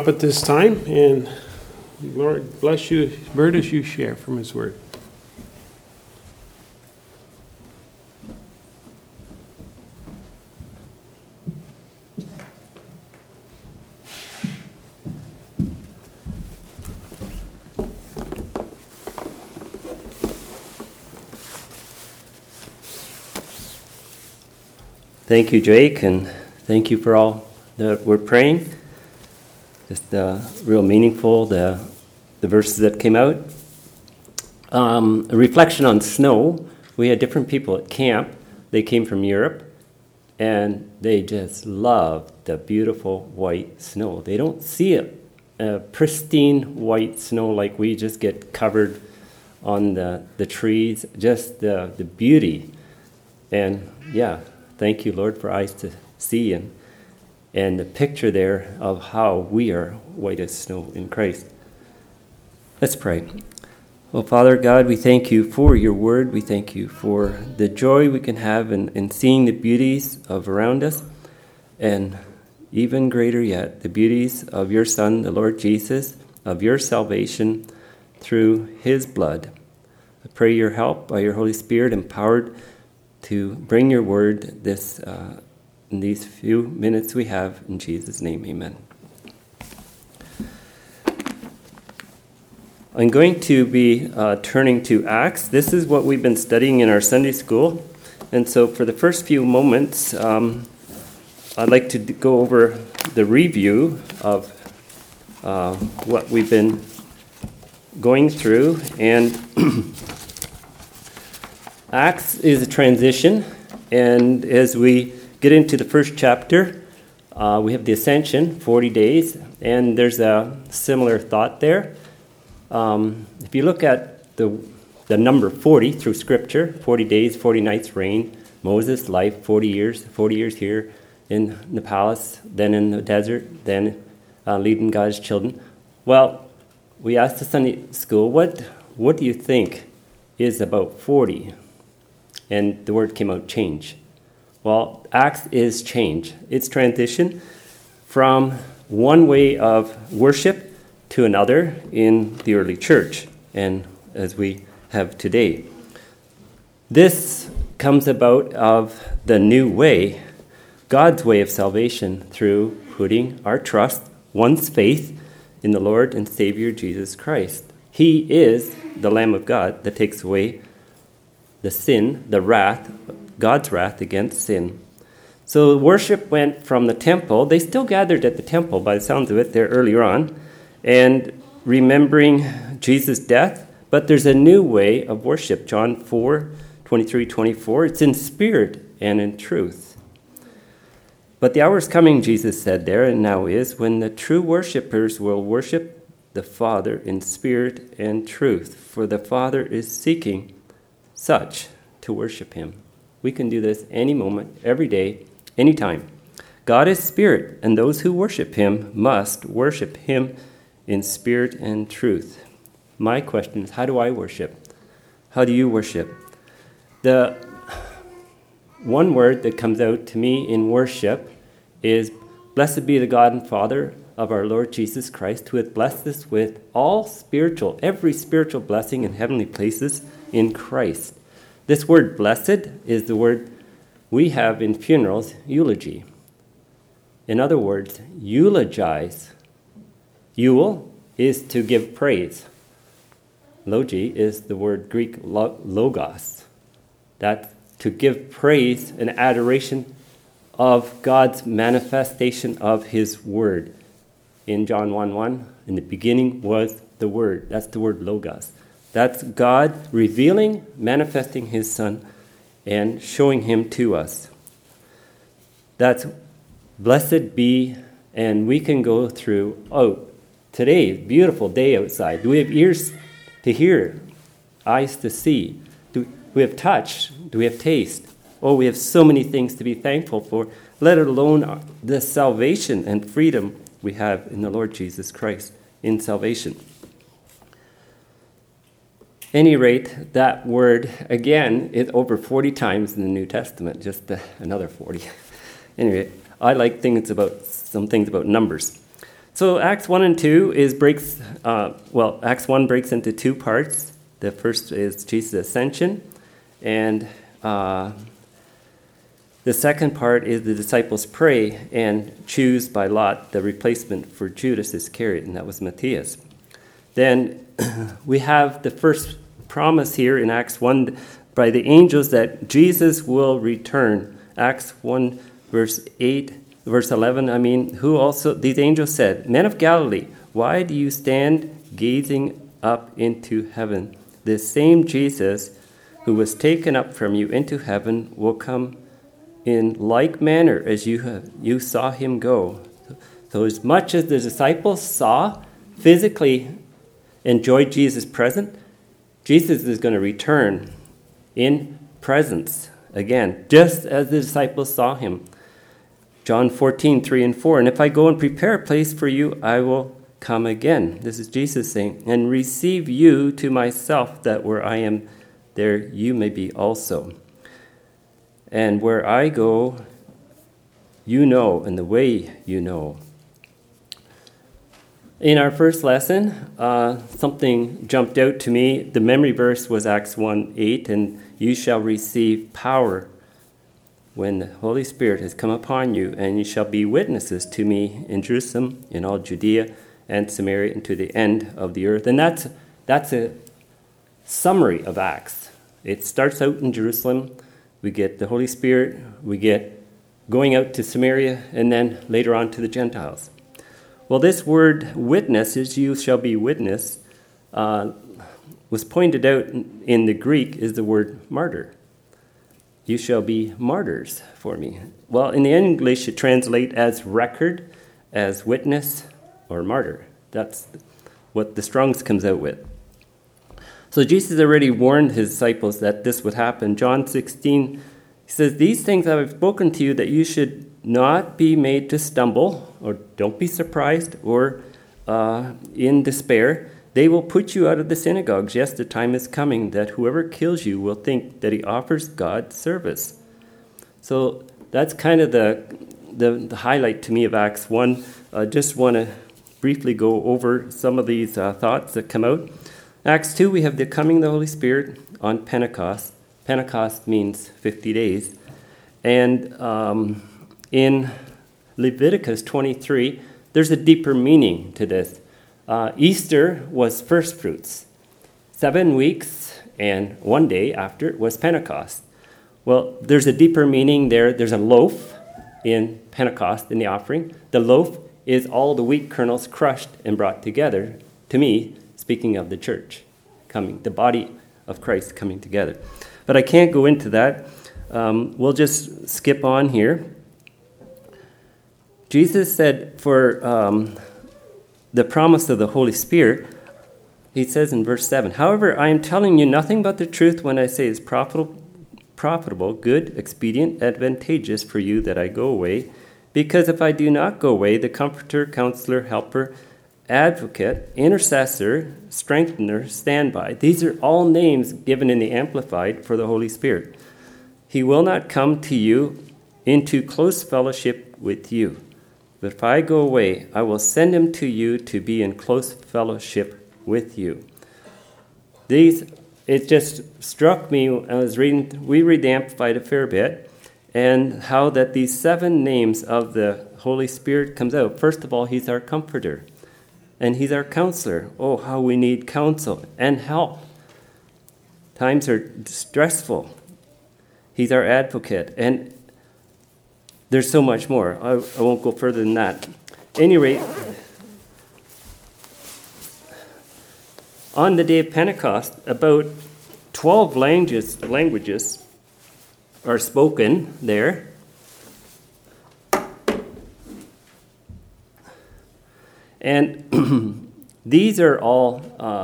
up at this time, and Lord bless you, Bert, as you share from his word. Thank you, Jake, and thank you for all that we're praying. Just real meaningful, the verses that came out. A reflection on snow. We had different people at camp. They came from Europe, and they just loved the beautiful white snow. They don't see it, pristine white snow like we just get covered on the trees, just the beauty. And yeah, thank you, Lord, for eyes to see and the picture there of how we are white as snow in Christ. Let's pray. Well, Father God, we thank you for your word. We thank you for the joy we can have in seeing the beauties of around us, and even greater yet, the beauties of your Son, the Lord Jesus, of your salvation through his blood. I pray your help by your Holy Spirit, empowered to bring your word in these few minutes we have. In Jesus' name, amen. I'm going to be turning to Acts. This is what we've been studying in our Sunday school. And so for the first few moments, I'd like to go over the review of what we've been going through. And Acts is a transition, and as we get into the first chapter, we have the ascension, 40 days, and there's a similar thought there. If you look at the number 40 through Scripture, 40 days, 40 nights reign, Moses' life, 40 years here in the palace, then in the desert, then leading God's children. Well, we asked the Sunday school, what do you think is about 40? And the word came out, change. Well, Acts is change. It's transition from one way of worship to another in the early church, and as we have today. This comes about of the new way, God's way of salvation, through putting our trust, one's faith, in the Lord and Savior Jesus Christ. He is the Lamb of God that takes away the sin, the wrath, God's wrath against sin. So worship went from the temple. They still gathered at the temple, by the sounds of it, there earlier on, and remembering Jesus' death. But there's a new way of worship. John 4:23-24. It's in spirit and in truth. But the hour is coming, Jesus said there, and now is, when the true worshipers will worship the Father in spirit and truth. For the Father is seeking such to worship him. We can do this any moment, every day, anytime. God is spirit, and those who worship him must worship him in spirit and truth. My question is, how do I worship? How do you worship? The one word that comes out to me in worship is, blessed be the God and Father of our Lord Jesus Christ, who hath blessed us with every spiritual blessing in heavenly places in Christ. This word blessed is the word we have in funerals, eulogy. In other words, eulogize. Eul is to give praise. Logi is the word Greek logos. That's to give praise and adoration of God's manifestation of his word. In John 1:1, in the beginning was the word. That's the word logos. That's God revealing, manifesting his Son, and showing him to us. That's blessed be, and we can go through, today, beautiful day outside. Do we have ears to hear, eyes to see? Do we have touch? Do we have taste? We have so many things to be thankful for, let alone the salvation and freedom we have in the Lord Jesus Christ in salvation. Any rate, that word, again, is over 40 times in the New Testament, just another 40. Anyway, I like some things about numbers. So Acts 1 and 2 Acts 1 breaks into two parts. The first is Jesus' ascension, and the second part is the disciples pray and choose by lot the replacement for Judas Iscariot, and that was Matthias. Then we have the first promise here in Acts 1 by the angels that Jesus will return. Acts 1, verse 11, who also, these angels said, "Men of Galilee, why do you stand gazing up into heaven? This same Jesus who was taken up from you into heaven will come in like manner as you saw him go." So as much as the disciples saw, physically enjoyed Jesus present, Jesus is going to return in presence again, just as the disciples saw him. John 14, 3 and 4, "And if I go and prepare a place for you, I will come again." This is Jesus saying, "And receive you to myself, that where I am, there you may be also. And where I go, you know, and the way you know." In our first lesson, something jumped out to me. The memory verse was Acts 1:8, "And you shall receive power when the Holy Spirit has come upon you, and you shall be witnesses to me in Jerusalem, in all Judea and Samaria, and to the end of the earth." And that's a summary of Acts. It starts out in Jerusalem. We get the Holy Spirit. We get going out to Samaria, and then later on to the Gentiles. Well, this word witness, as you shall be witness, was pointed out in the Greek is the word martyr. You shall be martyrs for me. Well, in the English, it translates as record, as witness, or martyr. That's what the Strong's comes out with. So Jesus already warned his disciples that this would happen. John 16, he says, "These things I have spoken to you, that you should not be made to stumble," or don't be surprised, or in despair. "They will put you out of the synagogues. Yes, the time is coming that whoever kills you will think that he offers God service." So that's kind of the highlight to me of Acts 1. I just want to briefly go over some of these thoughts that come out. Acts 2, we have the coming of the Holy Spirit on Pentecost. Pentecost means 50 days. And in Leviticus 23, there's a deeper meaning to this. Easter was first fruits. 7 weeks and 1 day after was Pentecost. Well, there's a deeper meaning there. There's a loaf in Pentecost in the offering. The loaf is all the wheat kernels crushed and brought together. To me, speaking of the church coming, the body of Christ coming together. But I can't go into that. We'll just skip on here. Jesus said for the promise of the Holy Spirit, he says in verse 7, "However, I am telling you nothing but the truth when I say it's profitable, good, expedient, advantageous for you that I go away. Because if I do not go away, the Comforter, Counselor, Helper, Advocate, Intercessor, Strengthener, Standby," these are all names given in the Amplified for the Holy Spirit, "he will not come to you into close fellowship with you. But if I go away, I will send him to you to be in close fellowship with you." It just struck me when I was reading, we read the Amplified a fair bit, and how that these 7 names of the Holy Spirit comes out. First of all, he's our comforter, and he's our counselor. Oh, how we need counsel and help. Times are stressful. He's our advocate, and there's so much more. I won't go further than that. At any rate, on the day of Pentecost, about 12 languages are spoken there. And these are all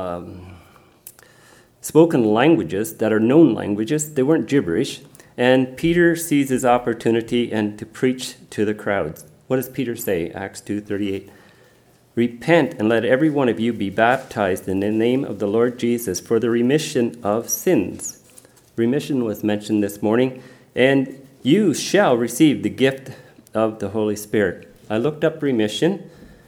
spoken languages that are known languages. They weren't gibberish. And Peter sees his opportunity and to preach to the crowds. What does Peter say? Acts 2:38. "Repent and let every one of you be baptized in the name of the Lord Jesus for the remission of sins." Remission was mentioned this morning. "And you shall receive the gift of the Holy Spirit." I looked up remission.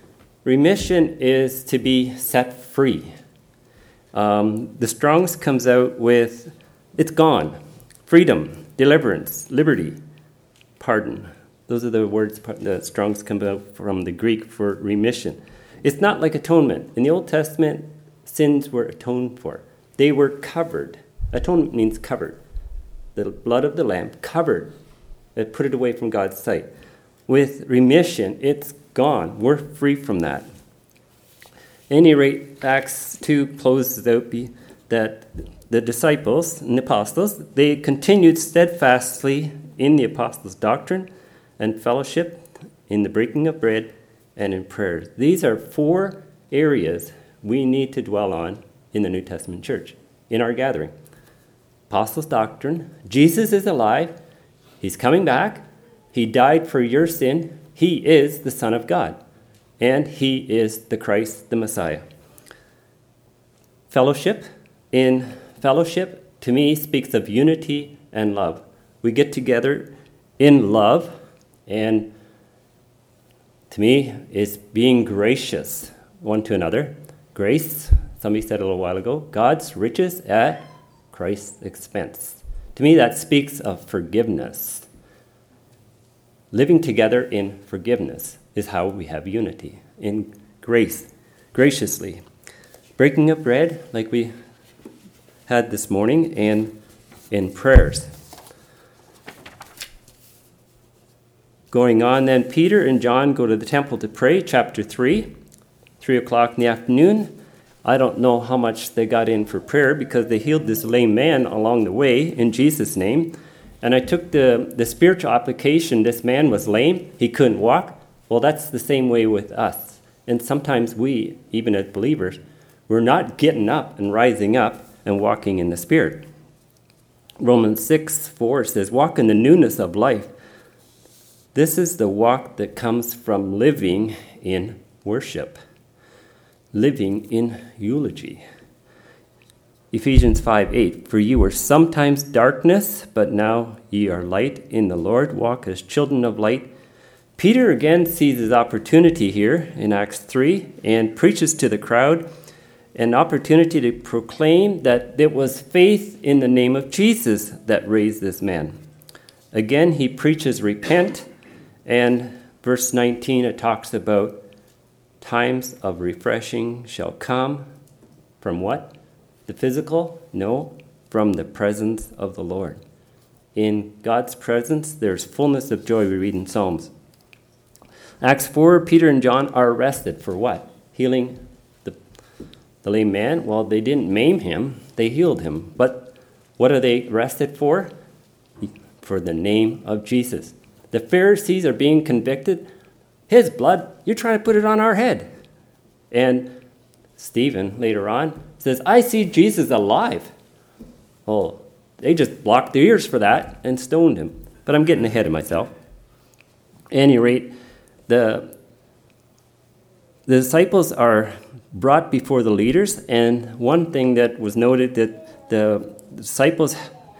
Remission is to be set free. The Strong's comes out with, it's gone. Freedom, deliverance, liberty, pardon. Those are the words that Strong's come out from the Greek for remission. It's not like atonement. In the Old Testament, sins were atoned for. They were covered. Atonement means covered. The blood of the Lamb covered. It put it away from God's sight. With remission, it's gone. We're free from that. At any rate, Acts 2 closes out that the disciples and the apostles, they continued steadfastly in the apostles' doctrine and fellowship, in the breaking of bread, and in prayers. These are 4 areas we need to dwell on in the New Testament church, in our gathering. Apostles' doctrine, Jesus is alive, he's coming back, he died for your sin, he is the Son of God, and he is the Christ, the Messiah. Fellowship, in fellowship, to me, speaks of unity and love. We get together in love, and to me, is being gracious one to another. Grace, somebody said a little while ago, God's riches at Christ's expense. To me, that speaks of forgiveness. Living together in forgiveness is how we have unity, in grace, graciously. Breaking of bread, like we had this morning, and in prayers. Going on then, Peter and John go to the temple to pray, chapter 3, 3 o'clock in the afternoon. I don't know how much they got in for prayer because they healed this lame man along the way in Jesus' name. And I took the spiritual application. This man was lame. He couldn't walk. Well, that's the same way with us. And sometimes we, even as believers, we're not getting up and rising up and walking in the Spirit. Romans 6:4 says, walk in the newness of life. This is the walk that comes from living in worship, living in eulogy. Ephesians 5:8, for you were sometimes darkness, but now ye are light in the Lord. Walk as children of light. Peter again sees his opportunity here in Acts 3 and preaches to the crowd an opportunity to proclaim that it was faith in the name of Jesus that raised this man. Again, he preaches repent. And verse 19, it talks about times of refreshing shall come from what? The physical? No, from the presence of the Lord. In God's presence, there's fullness of joy, we read in Psalms. Acts 4, Peter and John are arrested for what? Healing the lame man. Well, they didn't maim him, they healed him. But what are they arrested for? For the name of Jesus. The Pharisees are being convicted. His blood, you're trying to put it on our head. And Stephen, later on, says, I see Jesus alive. Oh, they just blocked their ears for that and stoned him. But I'm getting ahead of myself. At any rate, the disciples are brought before the leaders. And one thing that was noted that the disciples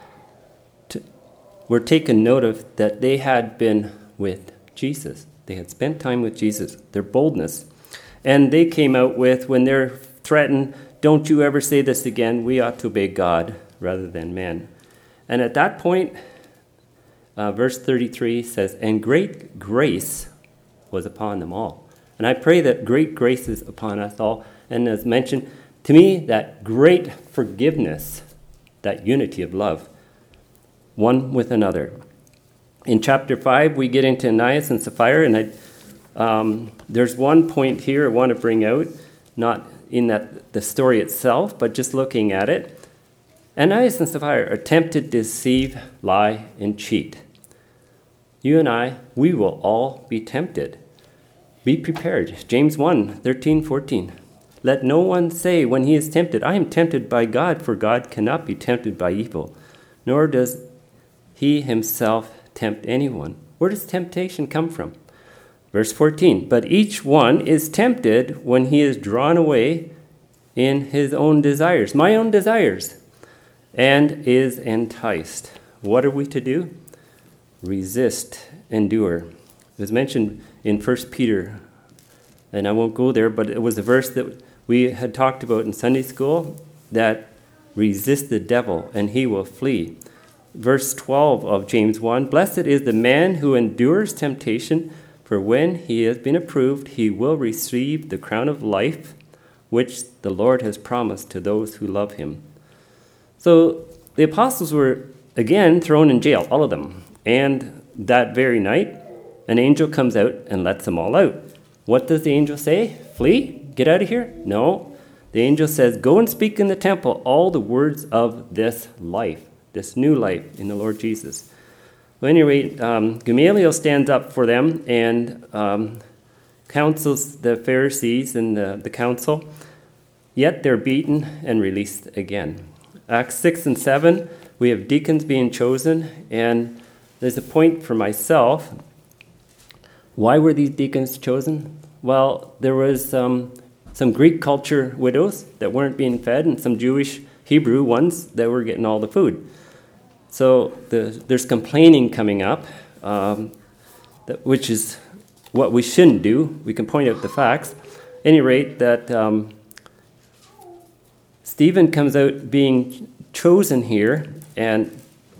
were taken note of that they had been with Jesus. They had spent time with Jesus, their boldness. And they came out with, when they're threatened, don't you ever say this again, we ought to obey God rather than men. And at that point, verse 33 says, and great grace was upon them all. And I pray that great grace is upon us all. And as mentioned, to me, that great forgiveness, that unity of love, one with another. In chapter 5, we get into Ananias and Sapphira, and there's one point here I want to bring out, not in the story itself, but just looking at it. Ananias and Sapphira are tempted to deceive, lie, and cheat. You and I, we will all be tempted. Be prepared. James 1:13-14. Let no one say when he is tempted, I am tempted by God, for God cannot be tempted by evil, nor does he himself tempt anyone. Where does temptation come from? Verse 14, but each one is tempted when he is drawn away in his own desires, my own desires, and is enticed. What are we to do? Resist, endure. It was mentioned in 1 Peter and I won't go there, but it was a verse that we had talked about in Sunday school, that resist the devil and he will flee. Verse 12 of James 1, blessed is the man who endures temptation, for when he has been approved, he will receive the crown of life, which the Lord has promised to those who love him. So the apostles were again thrown in jail, all of them. And that very night, an angel comes out and lets them all out. What does the angel say? Flee? Get out of here? No. The angel says, go and speak in the temple all the words of this life, this new life in the Lord Jesus. Well, at any rate, Gamaliel stands up for them and counsels the Pharisees and the council, yet they're beaten and released again. Acts 6 and 7, we have deacons being chosen, and there's a point for myself. Why were these deacons chosen? Well, there was some Greek culture widows that weren't being fed, and some Jewish Hebrew ones that were getting all the food. So there's complaining coming up, which is what we shouldn't do. We can point out the facts. At any rate, that Stephen comes out being chosen here, and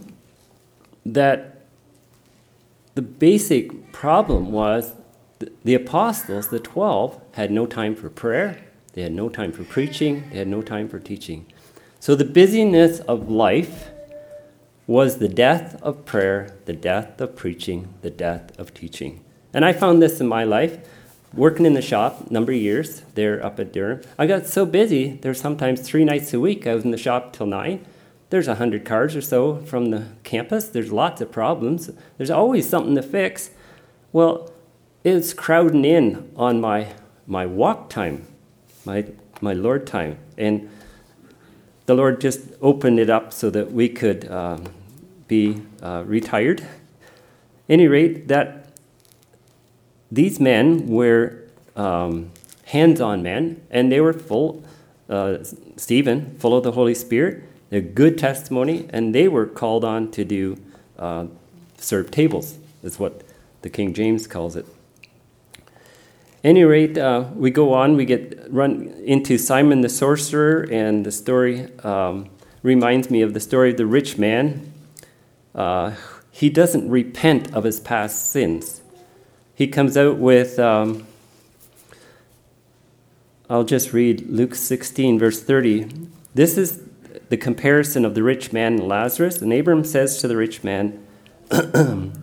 that the basic problem was the apostles, the 12, had no time for prayer, they had no time for preaching, they had no time for teaching. So the busyness of life was the death of prayer, the death of preaching, the death of teaching. And I found this in my life, working in the shop a number of years there up at Durham. I got so busy, there's sometimes 3 nights a week I was in the shop till 9. There's 100 cars or so from the campus. There's lots of problems. There's always something to fix. Well, it's crowding in on my walk time, my Lord time. And the Lord just opened it up so that we could be retired. At any rate, that these men were hands-on men, and they were full, Stephen, full of the Holy Spirit, a good testimony, and they were called on to do serve tables, is what the King James calls it. At any rate, we go on, we run into Simon the sorcerer, and the story reminds me of the story of the rich man. He doesn't repent of his past sins. He comes out with, I'll just read Luke 16, verse 30. This is the comparison of the rich man and Lazarus. And Abram says to the rich man, the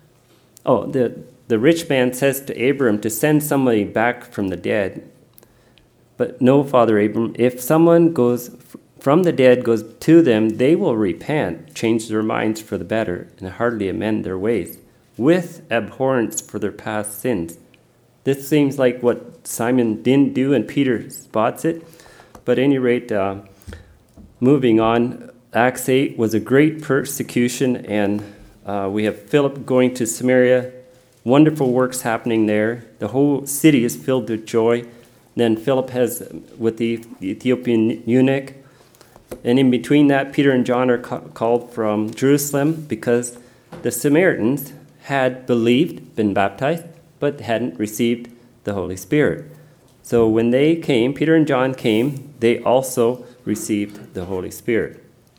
rich man says to Abram to send somebody back from the dead. But no, Father Abram, if someone goes from the dead goes to them, they will repent, change their minds for the better, and hardly amend their ways, with abhorrence for their past sins. This seems like what Simon didn't do, and Peter spots it. But at any rate, moving on, Acts 8 was a great persecution, and we have Philip going to Samaria, wonderful works happening there. The whole city is filled with joy. Then Philip has with the Ethiopian eunuch. And in between that, Peter and John are called from Jerusalem because the Samaritans had believed, been baptized, but hadn't received the Holy Spirit. So when they came, Peter and John came, they also received the Holy Spirit.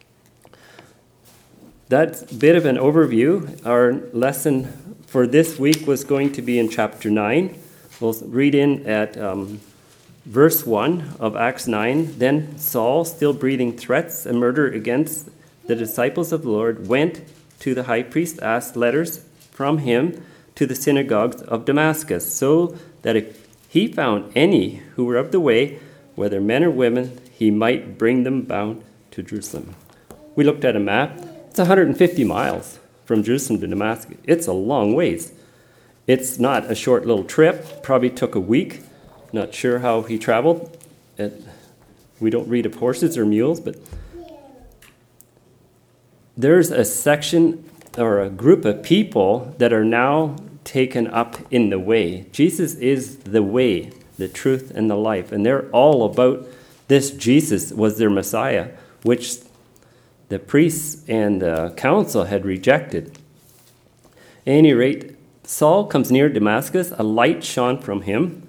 That's a bit of an overview. Our lesson for this week was going to be in chapter 9. We'll read in at verse 1 of Acts 9. Then Saul, still breathing threats and murder against the disciples of the Lord, went to the high priest, asked letters from him to the synagogues of Damascus, so that if he found any who were of the way, whether men or women, he might bring them bound to Jerusalem. We looked at a map. It's 150 miles from Jerusalem to Damascus. It's a long ways. It's not a short little trip. Probably took a week. Not sure how he traveled. We don't read of horses or mules, but there's a section or a group of people that are now taken up in the way. Jesus is the way, the truth, and the life. And they're all about this Jesus was their Messiah, which the priests and the council had rejected. At any rate, Saul comes near Damascus. A light shone from him.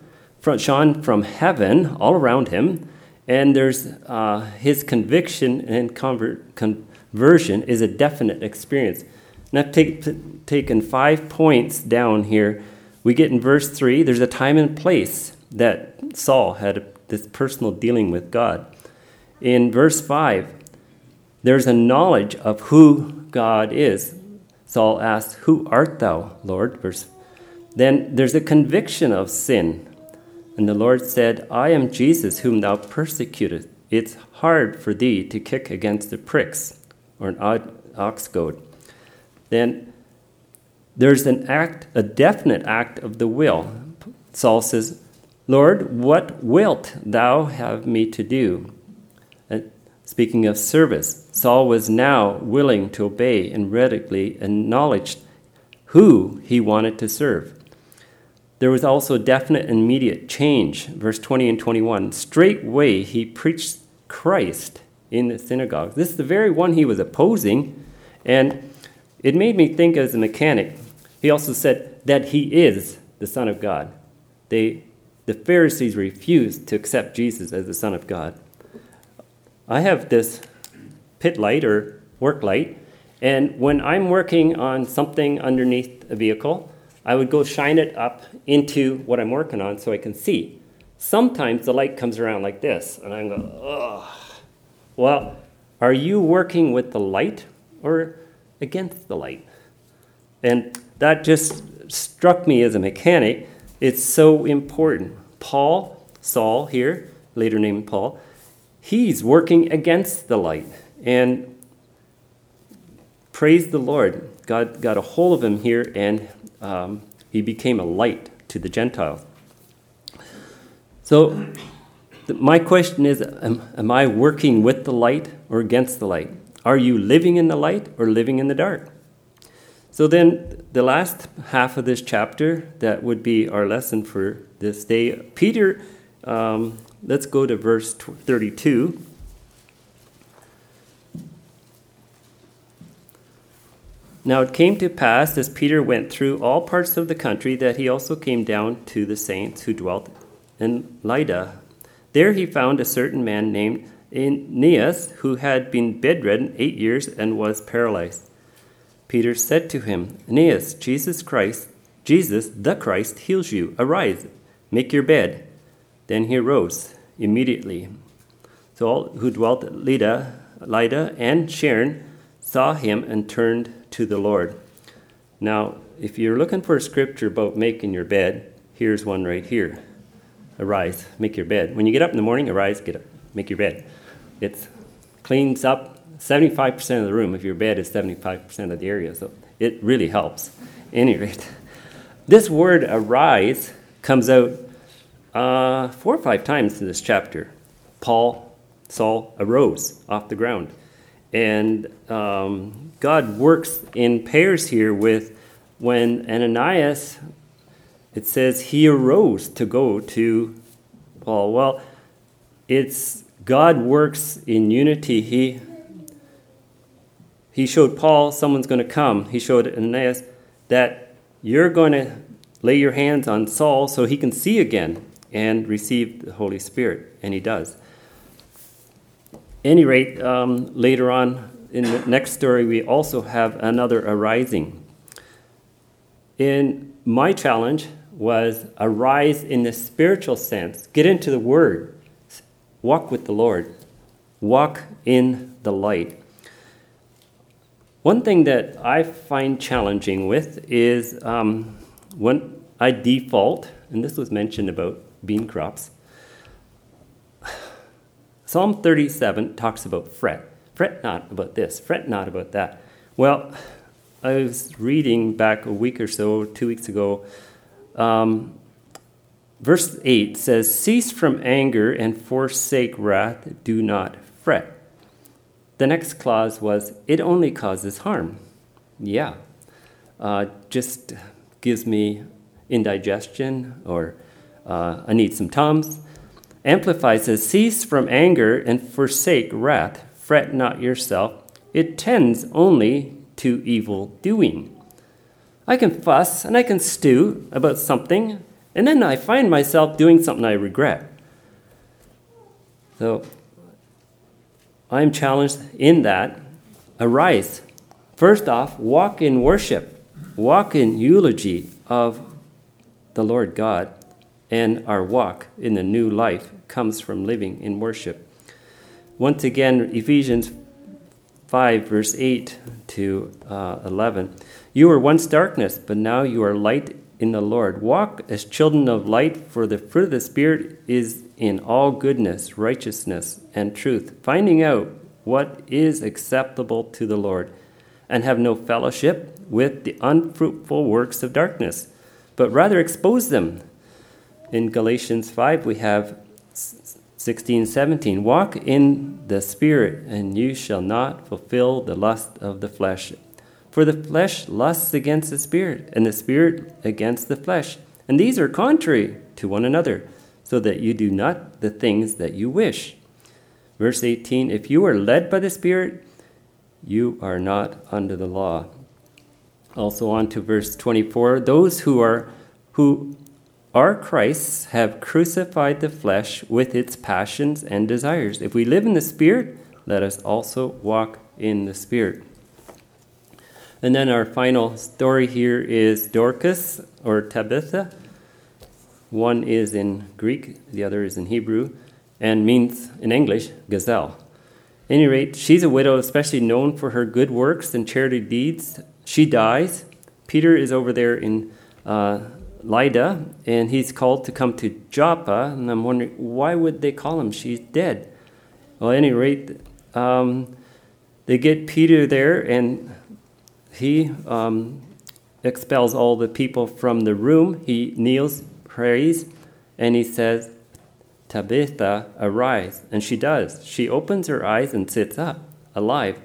shone from heaven all around him, and there's his conviction and conversion is a definite experience. And I've taken 5 points down here. We get in verse 3, there's a time and place that Saul had this personal dealing with God. In verse 5, there's a knowledge of who God is. Saul asks, "Who art thou, Lord?" Then there's a conviction of sin. And the Lord said, "I am Jesus whom thou persecutest. It's hard for thee to kick against the pricks," or an ox goad. Then there's a definite act of the will. Saul says, "Lord, what wilt thou have me to do?" And speaking of service, Saul was now willing to obey and readily acknowledged who he wanted to serve. There was also definite and immediate change. Verse 20 and 21, straightway he preached Christ in the synagogue. This is the very one he was opposing, and it made me think as a mechanic. He also said that he is the Son of God. The Pharisees refused to accept Jesus as the Son of God. I have this pit light or work light, and when I'm working on something underneath a vehicle, I would go shine it up into what I'm working on so I can see. Sometimes the light comes around like this, and I'm going, ugh. Well, are you working with the light or against the light? And that just struck me as a mechanic. It's so important. Saul here, later named Paul, he's working against the light. And praise the Lord, God got a hold of him here, and he became a light to the Gentiles. So my question is, am I working with the light or against the light? Are you living in the light or living in the dark? So then the last half of this chapter, that would be our lesson for this day. Peter, let's go to verse 32. Now it came to pass, as Peter went through all parts of the country, that he also came down to the saints who dwelt in Lydda. There he found a certain man named Aeneas, who had been bedridden 8 years and was paralyzed. Peter said to him, "Aeneas, Jesus the Christ heals you. Arise, make your bed." Then he arose immediately. So all who dwelt at Lydda and Sharon saw him and turned to the Lord. Now, if you're looking for a scripture about making your bed, here's one right here. Arise, make your bed. When you get up in the morning, arise, get up, make your bed. It cleans up 75% of the room if your bed is 75% of the area, so it really helps. At any rate, this word arise comes out 4 or 5 times in this chapter. Saul arose off the ground. And God works in pairs here with when Ananias, it says he arose to go to Paul. Well, it's God works in unity. He showed Paul someone's going to come. He showed Ananias that you're going to lay your hands on Saul so he can see again and receive the Holy Spirit. And he does. At any rate, later on in the next story, we also have another arising. In my challenge was arise in the spiritual sense. Get into the Word. Walk with the Lord. Walk in the light. One thing that I find challenging with is when I default, and this was mentioned about bean crops, Psalm 37 talks about fret. Fret not about this, fret not about that. Well, I was reading back a week or so, 2 weeks ago, verse 8 says, "Cease from anger and forsake wrath, do not fret." The next clause was, "It only causes harm." Yeah, just gives me indigestion, or I need some Tums. Amplified says, "Cease from anger and forsake wrath. Fret not yourself. It tends only to evil doing." I can fuss and I can stew about something, And then I find myself doing something I regret. So I'm challenged in that. Arise. First off, walk in worship. Walk in eulogy of the Lord God. And our walk in the new life comes from living in worship. Once again, Ephesians 5, verse 8 to 11. You were once darkness, but now you are light in the Lord. Walk as children of light, for the fruit of the Spirit is in all goodness, righteousness, and truth, finding out what is acceptable to the Lord, and have no fellowship with the unfruitful works of darkness, but rather expose them. In Galatians 5, we have 16, 17. Walk in the Spirit, and you shall not fulfill the lust of the flesh. For the flesh lusts against the Spirit, and the Spirit against the flesh. And these are contrary to one another, so that you do not the things that you wish. Verse 18, if you are led by the Spirit, you are not under the law. Also on to verse 24, those who are Christ's have crucified the flesh with its passions and desires. If we live in the Spirit, let us also walk in the Spirit. And then our final story here is Dorcas, or Tabitha. One is in Greek, the other is in Hebrew, and means, in English, gazelle. At any rate, she's a widow, especially known for her good works and charity deeds. She dies. Peter is over there in Lydda, and he's called to come to Joppa, and I'm wondering, why would they call him? She's dead. Well, at any rate, they get Peter there, and he expels all the people from the room. He kneels, prays, and he says, Tabitha, arise. And she does. She opens her eyes and sits up, alive.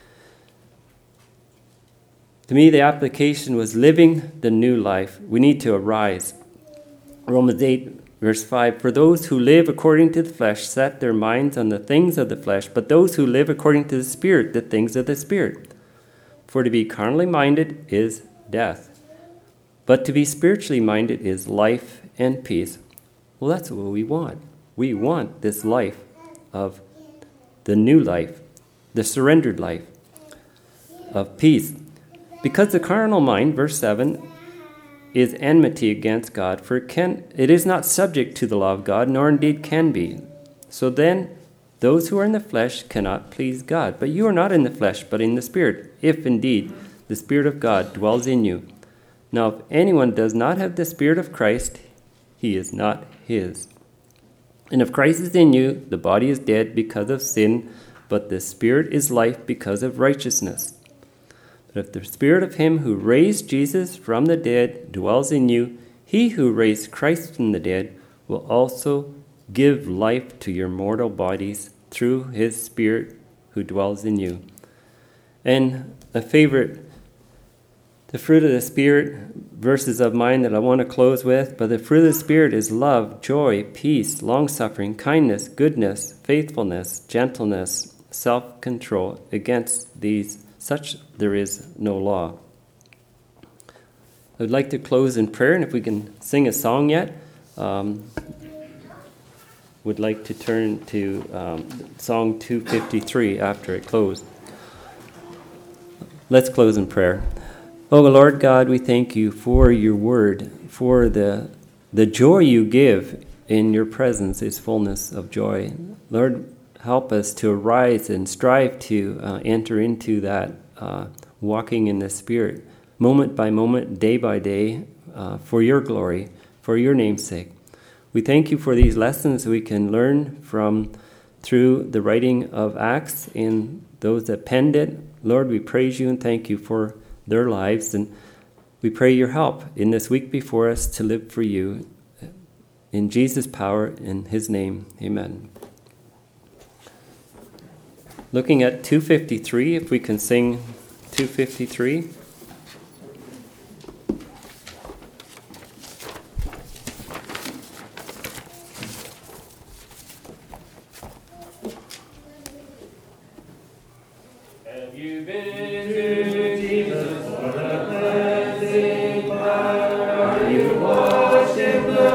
To me, the application was living the new life. We need to arise. Romans 8, verse 5, for those who live according to the flesh set their minds on the things of the flesh, but those who live according to the Spirit, the things of the Spirit. For to be carnally minded is death, but to be spiritually minded is life and peace. Well, that's what we want. We want this life of the new life, the surrendered life of peace. Because the carnal mind, verse 7, is enmity against God, for it is not subject to the law of God, nor indeed can be. So then, those who are in the flesh cannot please God. But you are not in the flesh, but in the Spirit, if indeed the Spirit of God dwells in you. Now, if anyone does not have the Spirit of Christ, he is not his. And if Christ is in you, the body is dead because of sin, but the Spirit is life because of righteousness. But if the Spirit of him who raised Jesus from the dead dwells in you, he who raised Christ from the dead will also give life to your mortal bodies through his Spirit who dwells in you. And a favorite, the fruit of the Spirit, verses of mine that I want to close with, but the fruit of the Spirit is love, joy, peace, long-suffering, kindness, goodness, faithfulness, gentleness, self-control. Against these, such there is no law. I would like to close in prayer, and if we can sing a song yet, would like to turn to Song 253 after it closed. Let's close in prayer. Oh, Lord God, we thank you for your word, for the joy you give in your presence is fullness of joy. Lord, help us to arise and strive to enter into that walking in the Spirit, moment by moment, day by day, for your glory, for your name's sake. We thank you for these lessons we can learn through the writing of Acts and those that penned it. Lord, we praise you and thank you for their lives, and we pray your help in this week before us to live for you. In Jesus' power, in his name, amen. Looking at 253, if we can sing 253. Have you been to Jesus for the cleansing power? Are you washed in blood?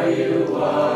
you are.